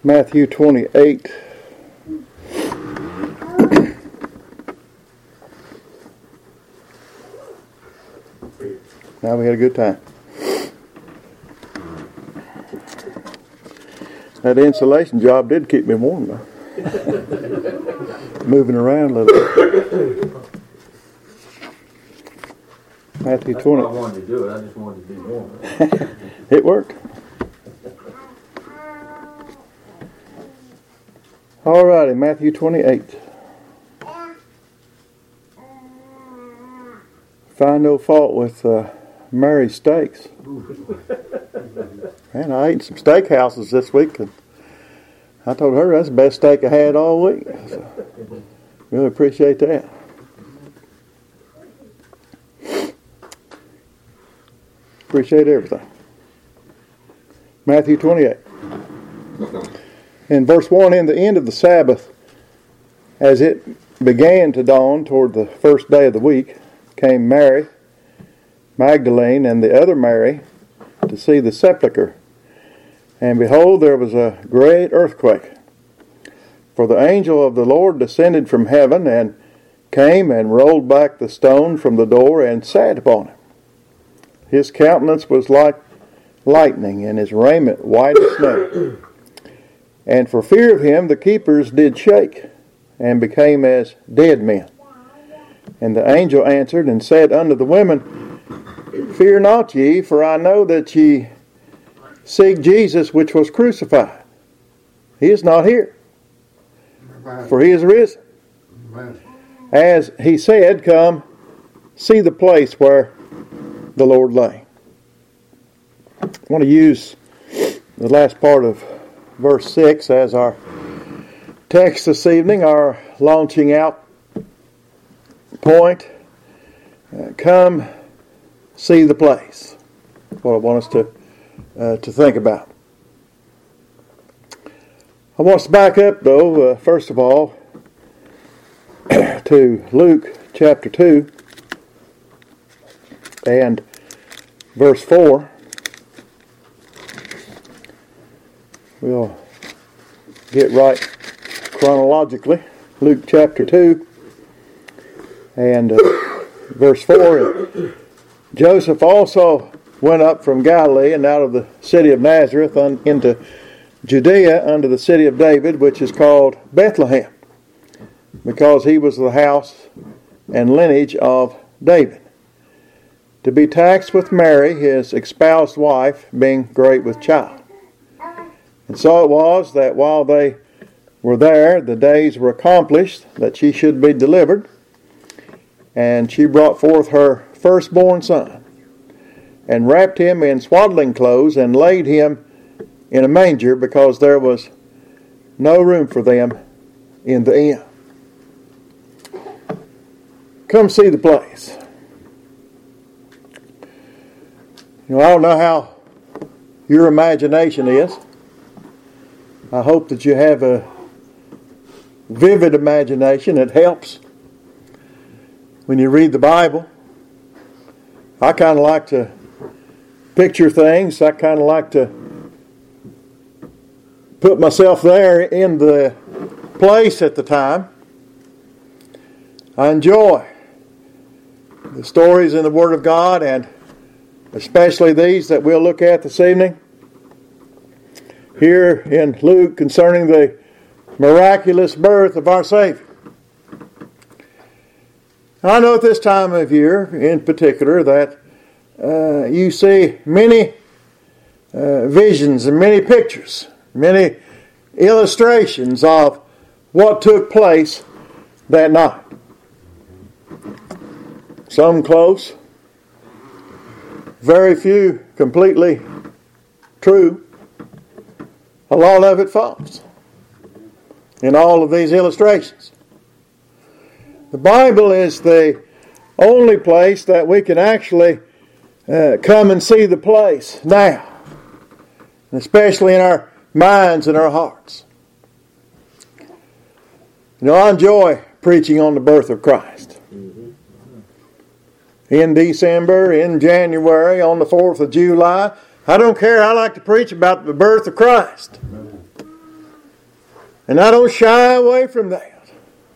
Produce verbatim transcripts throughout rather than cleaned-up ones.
Matthew twenty-eight. Now we had a good time. That insulation job did keep me warm though. Moving around a little bit. Matthew That's twenty. why I wanted to do it. I just wanted to be warm. It worked. All righty, Matthew twenty-eight. Find no fault with uh, Mary's steaks. Man, I ate some steakhouses this week, and I told her that's the best steak I had all week. So, really appreciate that. Appreciate everything. Matthew twenty-eight. In verse one, in the end of the Sabbath, as it began to dawn toward the first day of the week, came Mary Magdalene and the other Mary to see the sepulchre. And behold, there was a great earthquake. For the angel of the Lord descended from heaven and came and rolled back the stone from the door and sat upon it. His countenance was like lightning, and his raiment white as snow. And for fear of him the keepers did shake, and became as dead men. And the angel answered and said unto the women, Fear not ye, for I know that ye seek Jesus which was crucified. He is not here, for he is risen. As he said, come, see the place where the Lord lay. I want to use the last part of verse six as our text this evening, our launching out point. Uh, come, see the place. That's what I want us to uh, to think about. I want us to back up, though, uh, first of all, to Luke chapter two and verse four. We'll get right chronologically. Luke chapter two and uh, verse four. Joseph also went up from Galilee and out of the city of Nazareth un, into Judea unto the city of David, which is called Bethlehem, because he was the house and lineage of David, to be taxed with Mary, his espoused wife, being great with child. And so it was that while they were there, the days were accomplished that she should be delivered. And she brought forth her firstborn son, and wrapped him in swaddling clothes, and laid him in a manger, because there was no room for them in the inn. Come see the place. You know, I don't know how your imagination is. I hope that you have a vivid imagination. It helps when you read the Bible. I kind of like to picture things. I kind of like to put myself there in the place at the time. I enjoy the stories in the Word of God, and especially these that we'll look at this evening here in Luke concerning the miraculous birth of our Savior. I know at this time of year in particular that uh, you see many uh, visions and many pictures, many illustrations of what took place that night. Some close, very few completely true. A lot of it false in all of these illustrations. The Bible is the only place that we can actually uh, come and see the place now, especially in our minds and our hearts. You know, I enjoy preaching on the birth of Christ. In December, in January, on the fourth of July. I don't care. I like to preach about the birth of Christ. And I don't shy away from that.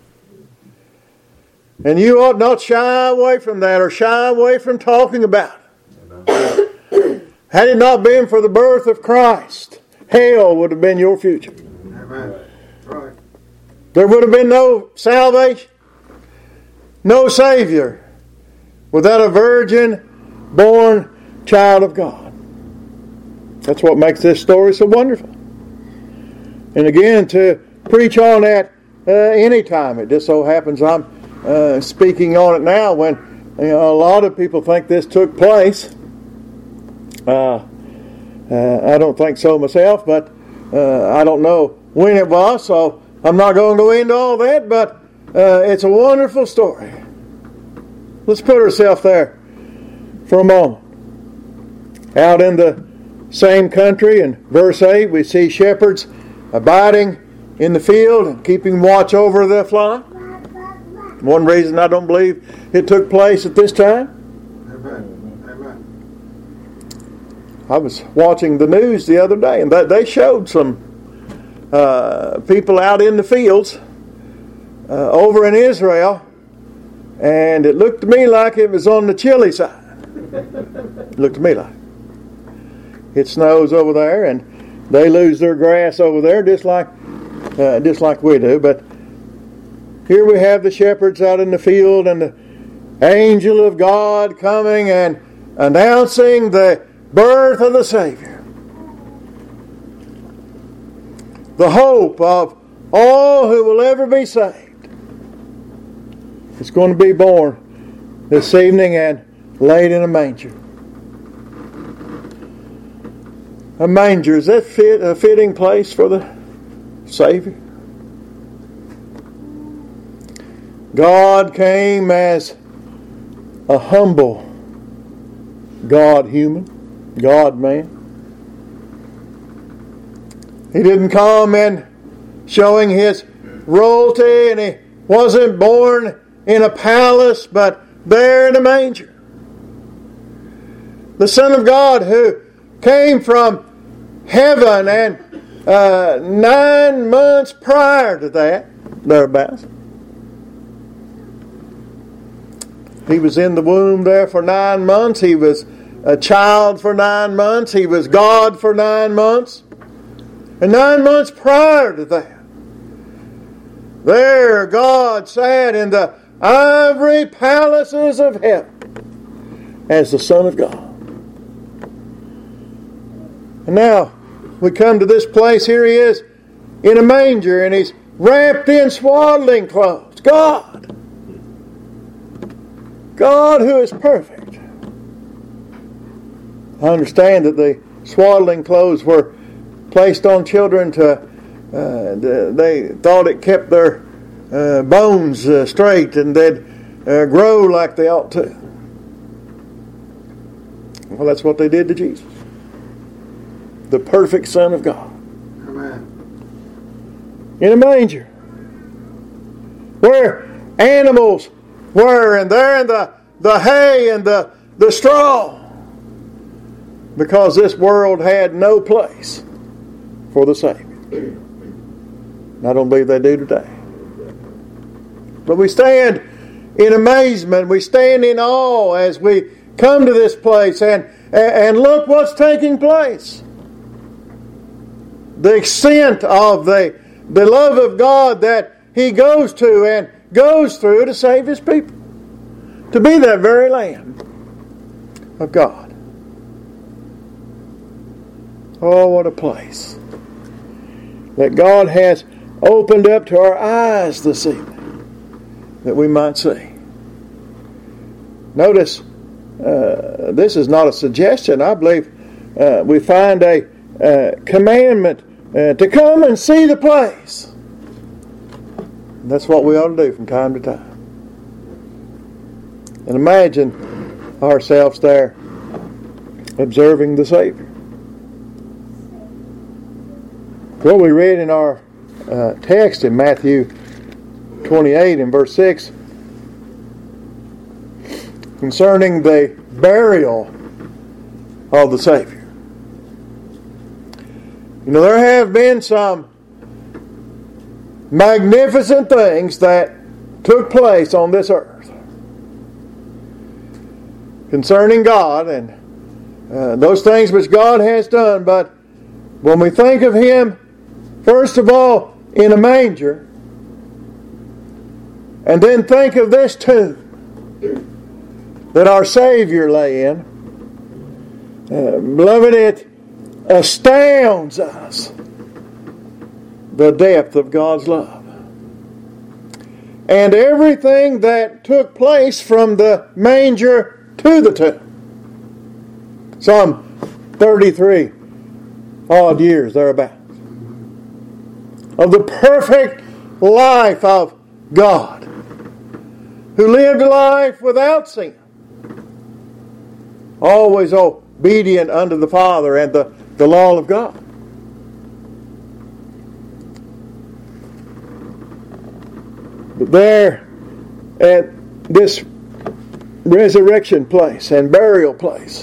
And you ought not shy away from that or shy away from talking about it. Had it not been for the birth of Christ, hell would have been your future. Amen. Right. There would have been no salvation, no Savior, without a virgin-born child of God. That's what makes this story so wonderful. And again, to preach on that uh, any time. It just so happens I'm uh, speaking on it now when you know, a lot of people think this took place. Uh, uh, I don't think so myself, but uh, I don't know when it was, so I'm not going to go into all that, but uh, it's a wonderful story. Let's put ourselves there for a moment. Out in the same country, in verse eight, we see shepherds abiding in the field and keeping watch over the flock. One reason I don't believe it took place at this time. Amen. Amen. I was watching the news the other day, and they showed some uh, people out in the fields uh, over in Israel, and it looked to me like it was on the chilly side. It looked to me like it snows over there, and they lose their grass over there, just like uh, just like we do. But here we have the shepherds out in the field, and the angel of God coming and announcing the birth of the Savior. The hope of all who will ever be saved is going to be born this evening and laid in a manger. A manger, is that fit, a fitting place for the Savior? God came as a humble God-human, God-man. He didn't come in showing His royalty, and He wasn't born in a palace, but there in a manger. The Son of God who came from heaven, and uh, nine months prior to that, thereabouts, He was in the womb there for nine months. He was a child for nine months. He was God for nine months. And nine months prior to that, there God sat in the ivory palaces of heaven as the Son of God. And now we come to this place. Here He is in a manger, and He's wrapped in swaddling clothes. God. God who is perfect. I understand that the swaddling clothes were placed on children to, uh, they thought it kept their uh, bones uh, straight and they'd uh, grow like they ought to. Well, that's what they did to Jesus. The perfect Son of God. Amen. In a manger. Where animals were, and there in the, the hay and the, the straw. Because this world had no place for the Savior. And I don't believe they do today. But we stand in amazement, we stand in awe as we come to this place and, and look what's taking place. The extent of the, the love of God that He goes to and goes through to save His people. To be that very Lamb of God. Oh, what a place that God has opened up to our eyes this evening that we might see. Notice, uh, this is not a suggestion. I believe uh, we find a uh, commandment uh, to come and see the place. And that's what we ought to do from time to time. And imagine ourselves there observing the Savior. What we read in our uh, text in Matthew twenty-eight and verse six concerning the burial of the Savior. You know, there have been some magnificent things that took place on this earth concerning God and uh, those things which God has done. But when we think of Him, first of all, in a manger, and then think of this tomb that our Savior lay in, uh, beloved, it astounds us the depth of God's love. And everything that took place from the manger to the tomb. Some thirty-three odd years thereabouts. Of the perfect life of God, who lived a life without sin, always obedient unto the Father and the, the law of God. But there at this resurrection place and burial place,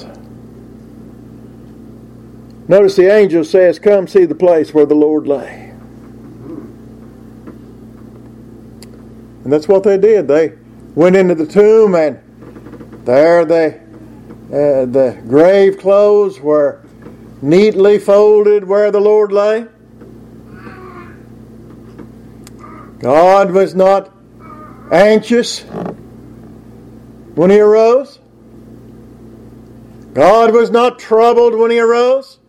notice the angel says, "Come see the place where the Lord lay." And that's what they did. They went into the tomb, and there they, uh, the grave clothes were neatly folded where the Lord lay. God was not anxious when He arose. God was not troubled when He arose.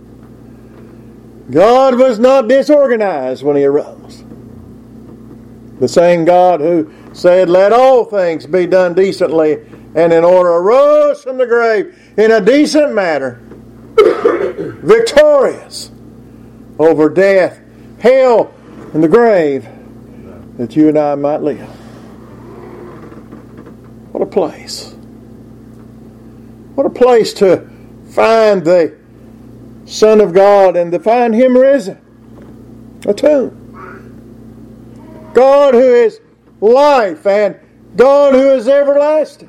God was not disorganized when He arose. The same God who said, "Let all things be done decently and in order," arose from the grave in a decent manner, victorious over death, hell, and the grave, that you and I might live. What a place. What a place to find the Son of God and to find Him risen. A tomb. God who is life and God who is everlasting.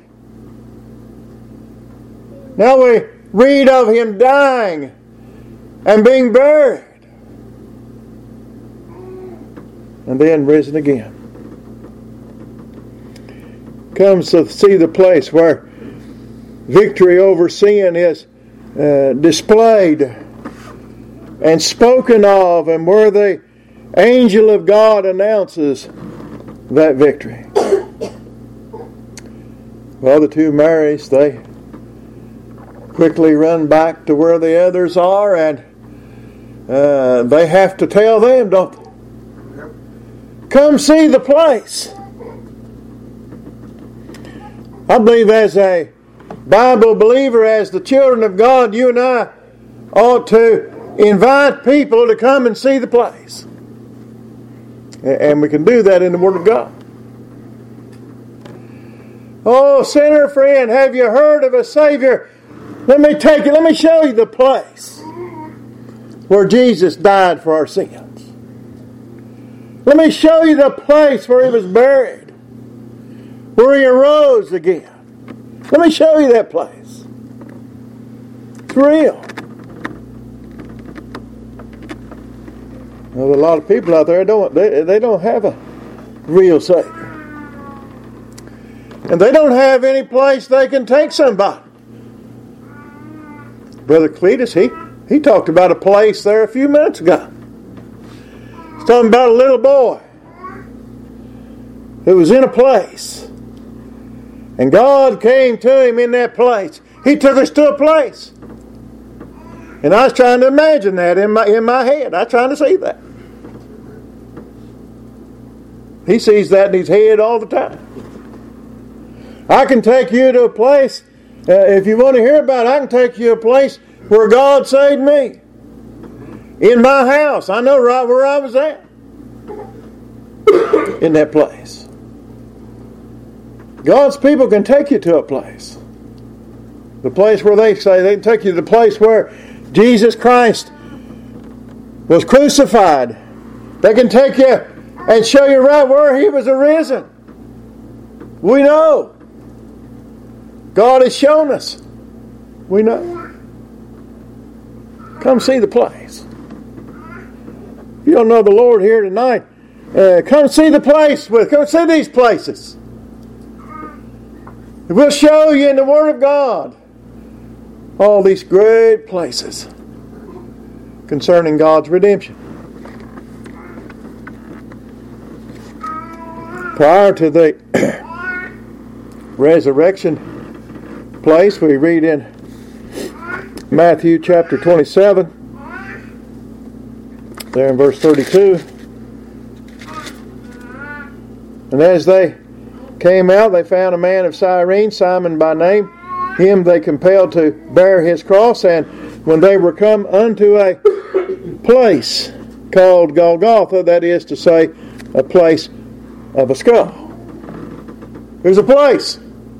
Now we read of Him dying and being buried and then risen again. Comes to see the place where victory over sin is uh, displayed and spoken of, and where the angel of God announces that victory. Well, the two Marys, they quickly run back to where the others are, and uh, they have to tell them, don't they? Come see the place. I believe as a Bible believer, as the children of God, you and I ought to invite people to come and see the place. And we can do that in the Word of God. "Oh, sinner friend, have you heard of a Savior? Let me take you, let me show you the place where Jesus died for our sins. Let me show you the place where He was buried, where He arose again. Let me show you that place. It's real." Well, a lot of people out there don't they, they don't have a real Savior. And they don't have any place they can take somebody. Brother Cletus, he, he talked about a place there a few minutes ago. He's talking about a little boy who was in a place. And God came to him in that place. He took us to a place. And I was trying to imagine that in my, in my head. I was trying to see that. He sees that in his head all the time. I can take you to a place, uh, if you want to hear about it, I can take you to a place where God saved me. In my house. I know right where I was at. In that place. God's people can take you to a place. The place where they say, they can take you to the place where Jesus Christ was crucified. They can take you and show you right where He was arisen. We know. God has shown us. We know. Come see the place. If you don't know the Lord here tonight, Uh, come see the place with. Come see these places. We'll show you in the Word of God all these great places concerning God's redemption. Prior to the resurrection place, we read in Matthew chapter twenty-seven, there in verse thirty-two. And as they came out, they found a man of Cyrene, Simon by name. Him they compelled to bear his cross. And when they were come unto a place called Golgotha, that is to say, a place of a skull. There's a place.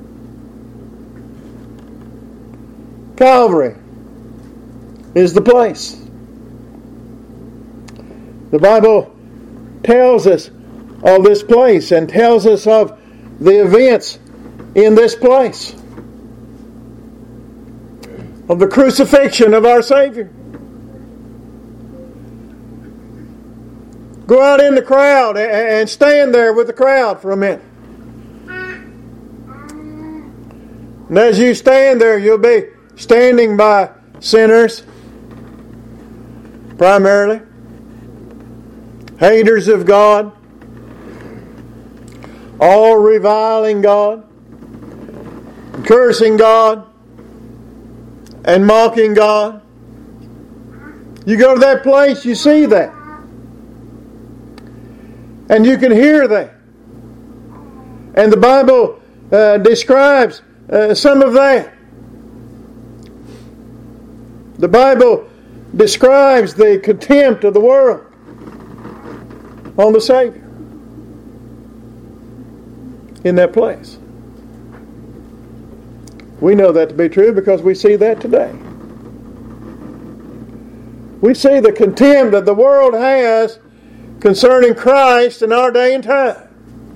Calvary is the place. The Bible tells us of this place and tells us of the events in this place. Of the crucifixion of our Savior. Go out in the crowd and stand there with the crowd for a minute. And as you stand there, you'll be standing by sinners, primarily, haters of God, all reviling God, cursing God, and mocking God. You go to that place, you see that. And you can hear that. And the Bible uh, describes uh, some of that. The Bible describes the contempt of the world on the Savior in that place. We know that to be true because we see that today. We see the contempt that the world has concerning Christ in our day and time.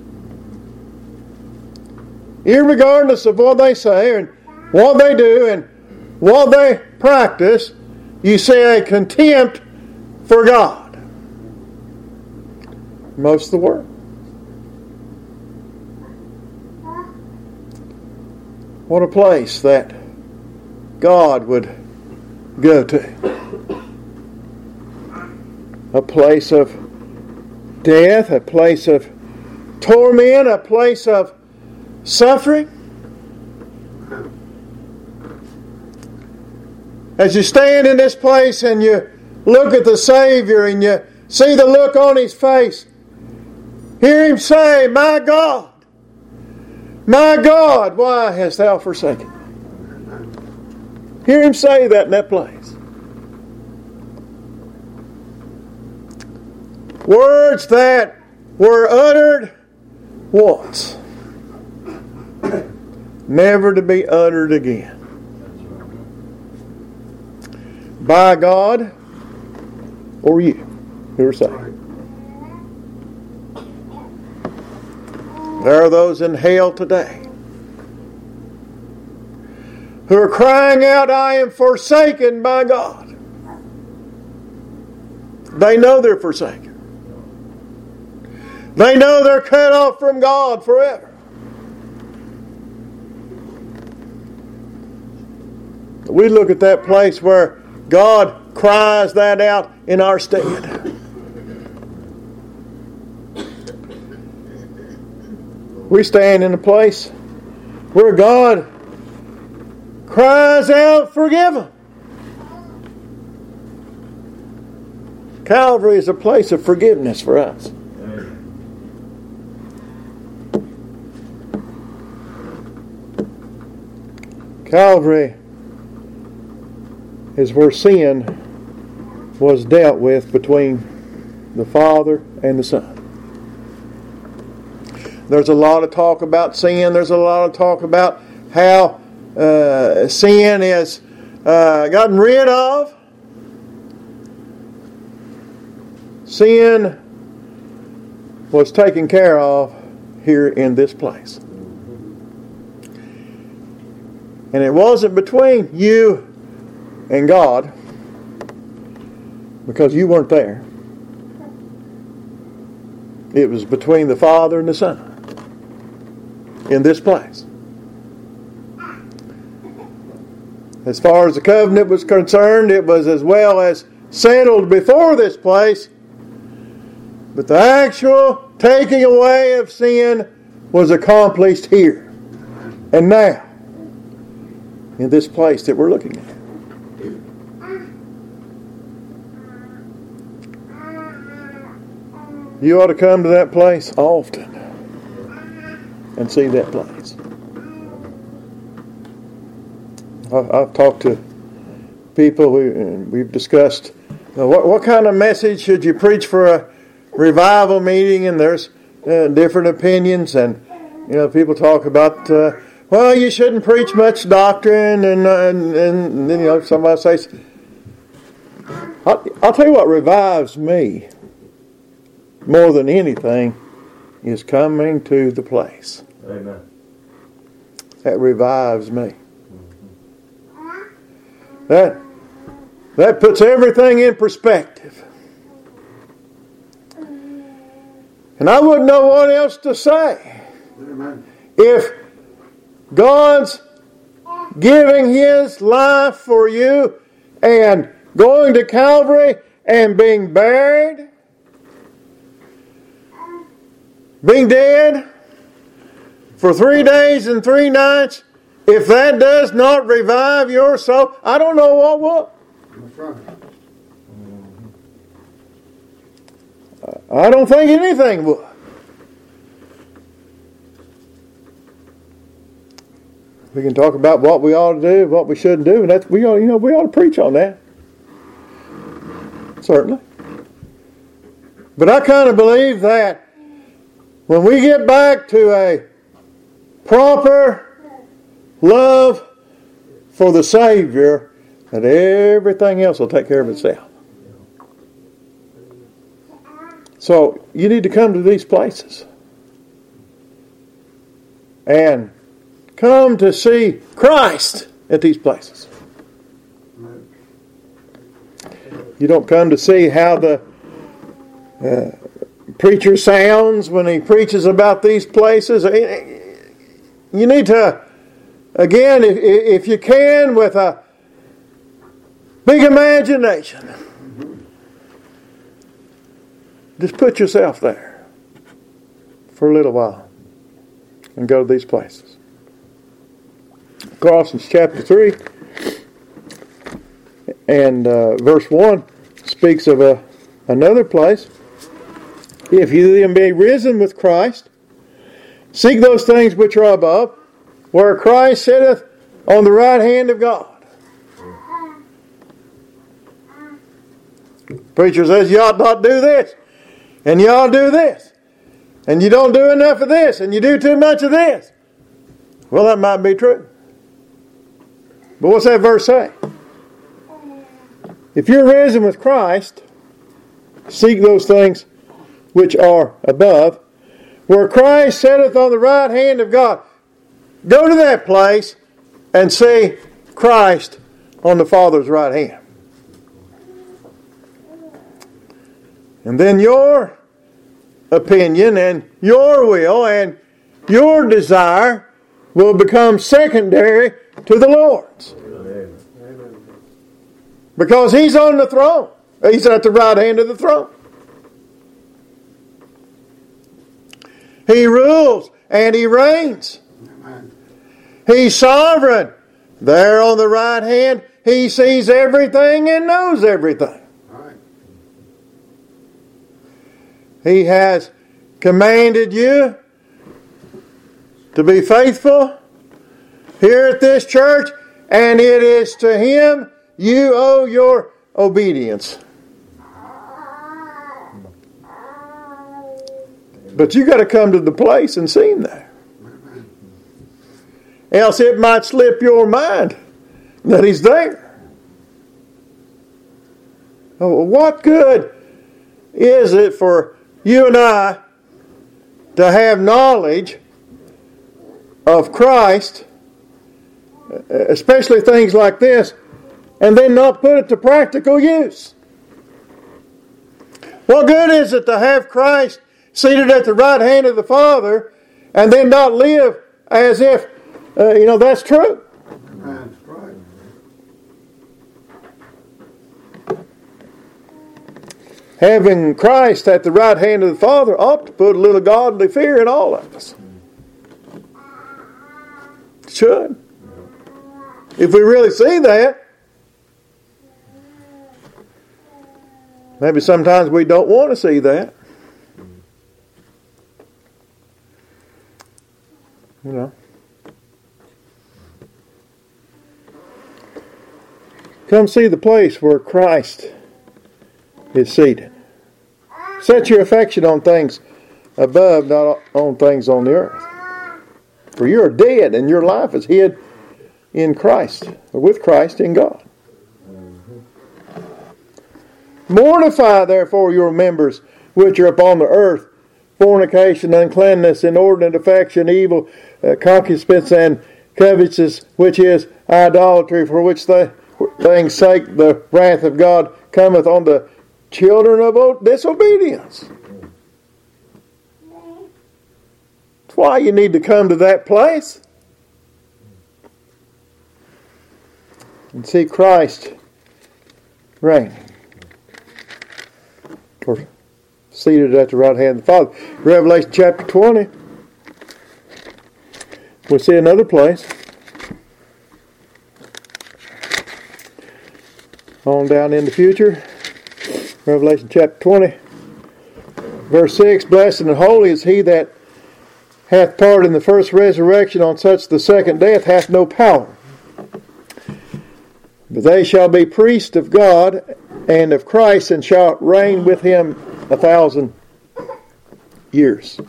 Irregardless of what they say and what they do and what they practice, you see a contempt for God. Most of the world. What a place that God would go to. A place of death, a place of torment, a place of suffering. As you stand in this place and you look at the Savior and you see the look on His face, hear Him say, "My God, my God, why hast thou forsaken me?" Hear Him say that in that place. Words that were uttered once, never to be uttered again. By God or you who are saved. There are those in hell today who are crying out, "I am forsaken by God." They know they're forsaken. They know they're cut off from God forever. We look at that place where God cries that out in our stead. We stand in a place where God cries out, "Forgive them." Calvary is a place of forgiveness for us. Calvary is where sin was dealt with between the Father and the Son. There's a lot of talk about sin. There's a lot of talk about how uh, sin is uh, gotten rid of. Sin was taken care of here in this place. And it wasn't between you and God, because you weren't there. It was between the Father and the Son in this place. As far as the covenant was concerned, it was as well as settled before this place. But the actual taking away of sin was accomplished here and now in this place that we're looking at. You ought to come to that place often and see that place. I've talked to people, and we've discussed what, what kind of message should you preach for a revival meeting, and there's uh, different opinions, and you know people talk about uh, well, you shouldn't preach much doctrine, and and, and then you know somebody says, I'll, I'll tell you what revives me more than anything is coming to the place. Amen. That revives me. That that puts everything in perspective. And I wouldn't know what else to say. Amen. If God's giving His life for you and going to Calvary and being buried, being dead for three days and three nights, if that does not revive your soul, I don't know what will. That's right. I don't think anything would. We can talk about what we ought to do, what we shouldn't do, and that's we ought, you know, we ought to preach on that. Certainly. But I kind of believe that when we get back to a proper love for the Savior, that everything else will take care of itself. So you need to come to these places and come to see Christ at these places. You don't come to see how the uh, preacher sounds when he preaches about these places. You need to, again, if, if you can, with a big imagination, just put yourself there for a little while and go to these places. Colossians chapter three and uh, verse one speaks of a, another place. If you then be risen with Christ, seek those things which are above, where Christ sitteth on the right hand of God. Preacher says you ought not do this, and you ought to do this, and you don't do enough of this, and you do too much of this. Well, that might be true. But what's that verse say? If you're risen with Christ, seek those things which are above, where Christ sitteth on the right hand of God. Go to that place and see Christ on the Father's right hand. And then your opinion and your will and your desire will become secondary to the Lord's. Amen. Because He's on the throne. He's at the right hand of the throne. He rules and He reigns. Amen. He's sovereign. There on the right hand, He sees everything and knows everything. Right. He has commanded you to be faithful here at this church, and it is to Him you owe your obedience. But you got to come to the place and see Him there. Else it might slip your mind that He's there. Oh, what good is it for you and I to have knowledge of Christ, especially things like this, and then not put it to practical use? What good is it to have Christ seated at the right hand of the Father, and then not live as if, uh, you know, that's true. Amen. Right. Having Christ at the right hand of the Father ought to put a little godly fear in all of us. It should. If we really see that, maybe sometimes we don't want to see that. You know. Come see the place where Christ is seated. Set your affection on things above, not on things on the earth. For you are dead, and your life is hid in Christ, or with Christ in God. Mortify therefore your members which are upon the earth, fornication, uncleanness, inordinate affection, evil, uh, concupiscence, and covetousness, which is idolatry, for which the things sake the wrath of God cometh on the children of disobedience. That's why you need to come to that place and see Christ reigning, or seated at the right hand of the Father. Revelation chapter twenty, we'll see another place. On down in the future, Revelation chapter twenty, verse six, blessed and holy is he that hath part in the first resurrection, on such the second death hath no power. But they shall be priests of God and of Christ, and shall reign with him a thousand years.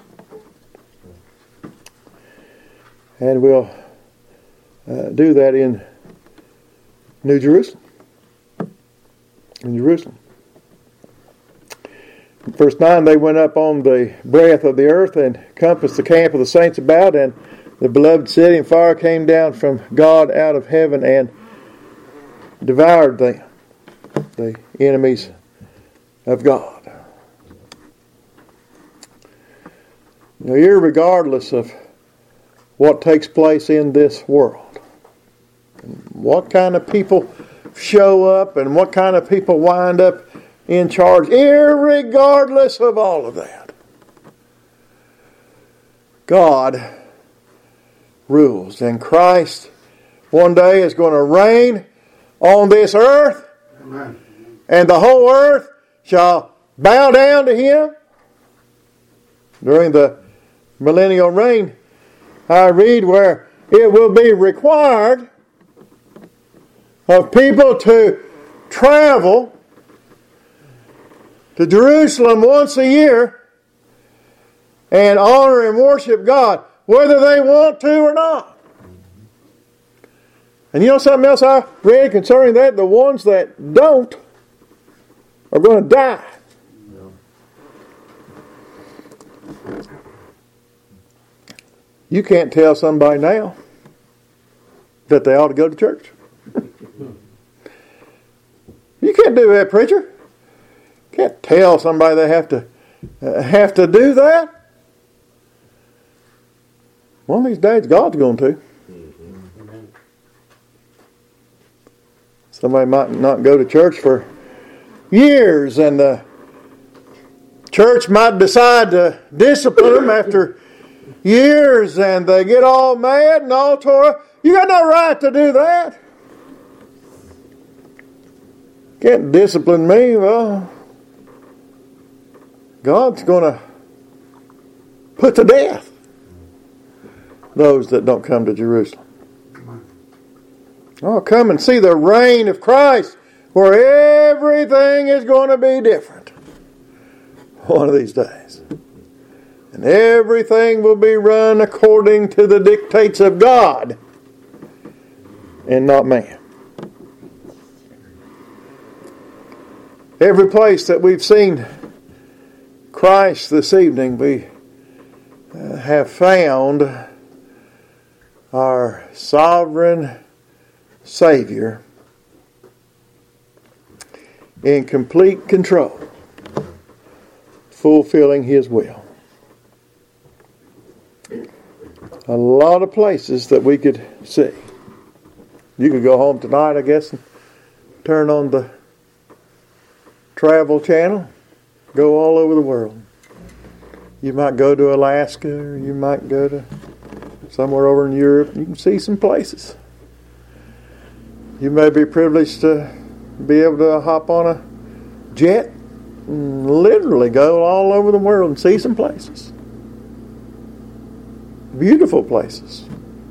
And we'll uh, do that in New Jerusalem. In Jerusalem. In verse nine, they went up on the breadth of the earth and compassed the camp of the saints about, and the beloved city, and fire came down from God out of heaven and devoured them, the enemies of God. Now, irregardless of what takes place in this world, what kind of people show up and what kind of people wind up in charge, irregardless of all of that, God rules, and Christ one day is going to reign on this earth. Amen. And the whole earth shall bow down to him. During the millennial reign, I read where it will be required of people to travel to Jerusalem once a year and honor and worship God, whether they want to or not. And you know something else I read concerning that? The ones that don't are going to die. You can't tell somebody now that they ought to go to church. You can't do that, preacher. You can't tell somebody they have to uh, have to do that. One of these days, God's going to. Somebody might not go to church for years, and the church might decide to discipline them after years, and they get all mad and all tore up. You got no right to do that. Can't discipline me. Well, God's going to put to death those that don't come to Jerusalem. Oh, come and see the reign of Christ, where everything is going to be different one of these days. And everything will be run according to the dictates of God and not man. Every place that we've seen Christ this evening, we uh, have found our sovereign Savior in complete control, fulfilling His will. A lot of places that we could see. You could go home tonight, I guess, and turn on the Travel Channel, go all over the world. You might go to Alaska, or you might go to somewhere over in Europe. You can see some places. You may be privileged to be able to hop on a jet and literally go all over the world and see some places. Beautiful places.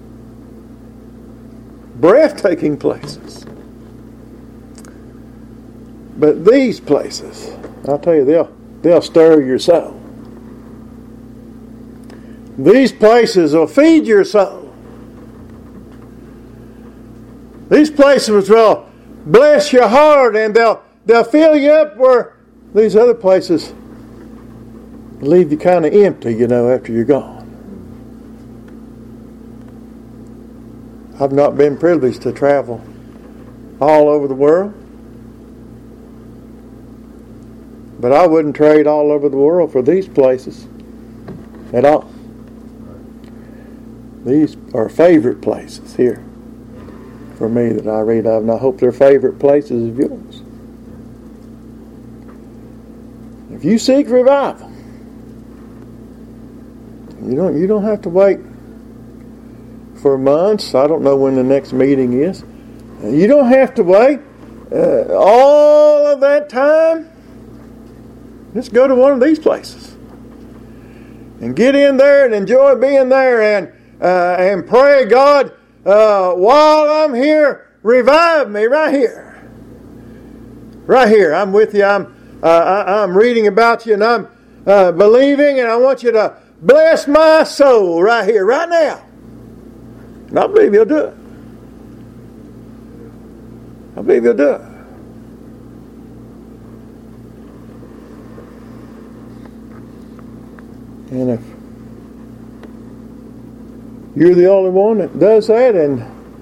Breathtaking places. But these places, I'll tell you, they'll, they'll stir your soul. These places will feed your soul. These places will bless your heart, and they'll, they'll fill you up where these other places leave you kind of empty, you know, after you're gone. I've not been privileged to travel all over the world, but I wouldn't trade all over the world for these places at all. These are favorite places here for me that I read of, and I hope they're favorite places of yours. If you seek revival, you don't you don't have to wait for months. I don't know when the next meeting is. You don't have to wait uh, all of that time. Just go to one of these places and get in there and enjoy being there, and uh, and pray, God, uh, while I'm here, revive me right here, right here. I'm with you. I'm uh, I, I'm reading about you, and I'm uh, believing, and I want you to bless my soul right here, right now. And I believe He'll do it. I believe He'll do it. And if you're the only one that does that and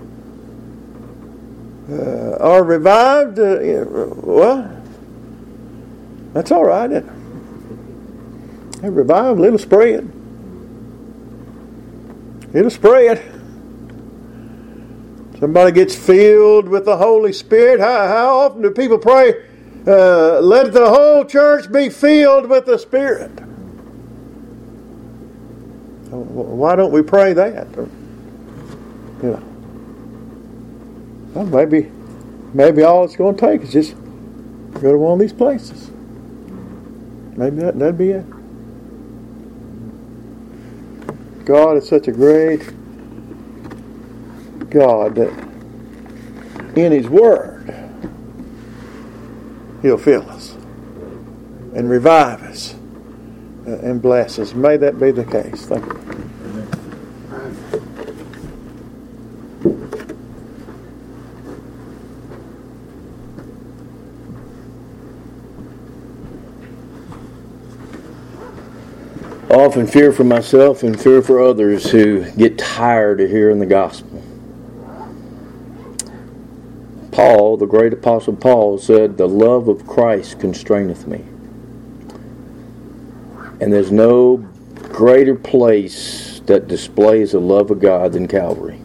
uh, are revived, uh, well, that's all right. It, it revival, it'll spread. It'll spread. Somebody gets filled with the Holy Spirit. How, how often do people pray, uh, let the whole church be filled with the Spirit? Why don't we pray that? You know, well, maybe, maybe all it's going to take is just go to one of these places. Maybe that, that'd be it. God is such a great God that in His Word He'll fill us and revive us and bless us. May that be the case. Thank you. I often fear for myself and fear for others who get tired of hearing the gospel. Paul, the great apostle Paul, said, "The love of Christ constraineth me." And there's no greater place that displays the love of God than Calvary.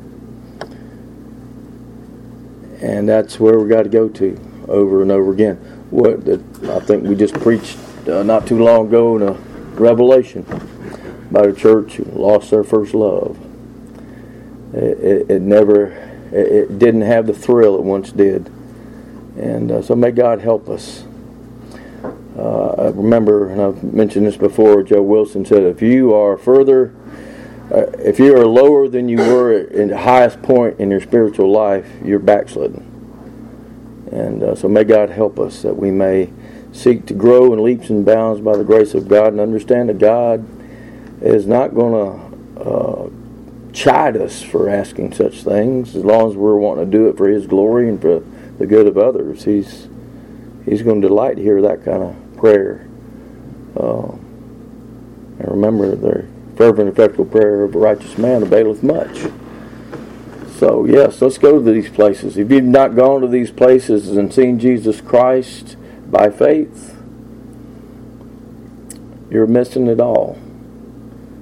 And that's where we got to go to over and over again. What the, I think we just preached uh, not too long ago in a Revelation about a church who lost their first love. It, it, it never, it, it didn't have the thrill it once did. And uh, so may God help us. Uh, I remember, and I've mentioned this before, Joe Wilson said, if you are further, uh, if you are lower than you were in the highest point in your spiritual life, you're backslidden. And uh, so may God help us that we may seek to grow in leaps and bounds by the grace of God, and understand that God is not going to uh, chide us for asking such things, as long as we're wanting to do it for His glory and for the good of others. He's He's going to delight to hear that kind of prayer. Uh, and remember, the fervent, effectual prayer of a righteous man availeth much. So, yes, let's go to these places. If you've not gone to these places and seen Jesus Christ by faith, you're missing it all.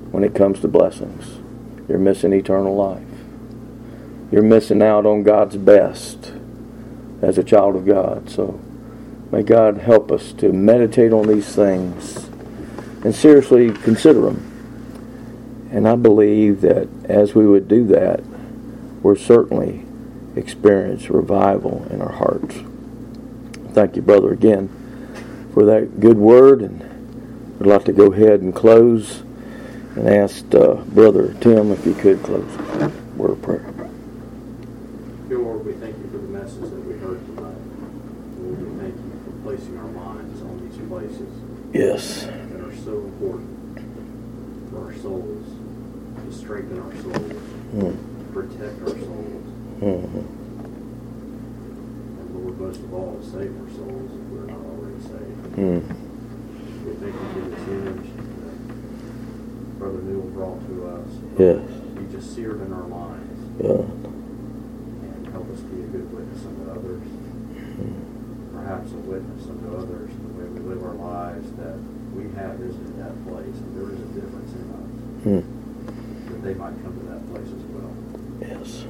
when it comes to blessings. You're missing eternal life. You're missing out on God's best as a child of God. So may God help us to meditate on these things and seriously consider them. And I believe that as we would do that, we're certainly experience revival in our hearts. Thank you, brother, again for that good word. And I'd like to go ahead and close and ask uh, Brother Tim if he could close with a word of prayer. Dear Lord, we thank you for the message that we heard tonight. Lord, we thank you for placing our minds on these places. Yes. That are so important for our souls, to strengthen our souls, Mm. to protect our souls, Mm-hmm. and Lord, most of all, to save our souls if we're not already saved. Mm. We thank you for this image that Brother Newell brought to us. Yes. Be just seared in our minds. Yeah. And help us be a good witness unto others. Perhaps a witness unto others the way we live our lives, that we have visited that place and there is a difference in us. Mm. That they might come to that place as well. Yes.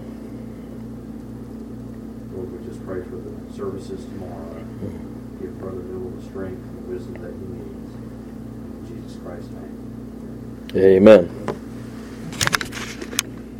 Lord, we just pray for the services tomorrow. Mm. Give Brother Newell the strength and the wisdom that he needs. In Jesus Christ's name. Amen.